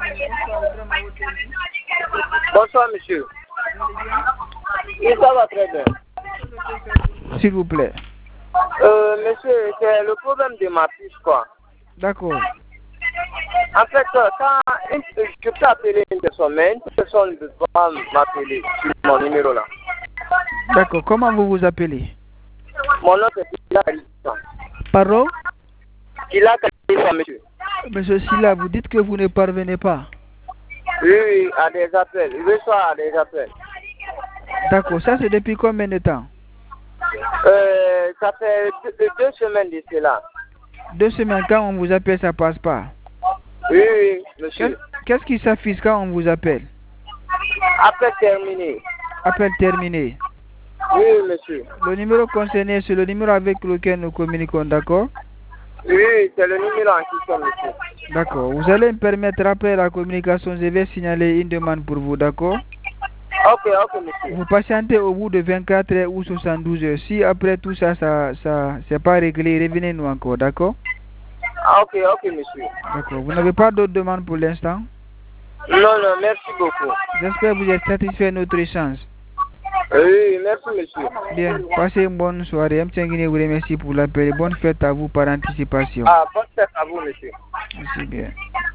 Bonsoir, monsieur. Et ça va très bien. S'il vous plaît. Monsieur, c'est le problème de ma puce, quoi. D'accord. En fait, quand je peux appeler une personne, mais une personne ne peut pas m'appeler sur mon numéro là. D'accord. Comment vous vous appelez? Mon nom c'est Silla Kalissa. Pardon? Silla Kalissa, monsieur. Monsieur Silla, vous dites que vous ne parvenez pas. Oui, à des appels. Je reçois à des appels. D'accord. Ça, c'est depuis combien de temps? Ça fait 2 semaines de cela. 2 semaines, quand on vous appelle, ça passe pas. Oui, monsieur. Qu'est-ce qui s'affiche quand on vous appelle? Appel terminé. Appel terminé. Oui, monsieur. Le numéro concerné, c'est le numéro avec lequel nous communiquons, d'accord? Oui, c'est le numéro en question, monsieur. D'accord. Vous allez me permettre, après la communication, je vais signaler une demande pour vous, d'accord? Ok, monsieur. Vous patientez au bout de 24 heures ou 72 heures. Si après tout ça, c'est pas réglé, revenez-nous encore, d'accord? Ok, monsieur. D'accord. Vous n'avez pas d'autres demandes pour l'instant? Non, merci beaucoup. J'espère que vous êtes satisfait de notre échange. Oui, merci, monsieur. Bien, passez une bonne soirée. M. Tchangine vous remercie pour l'appel. Bonne fête à vous par anticipation. Bonne fête à vous, monsieur. Merci bien.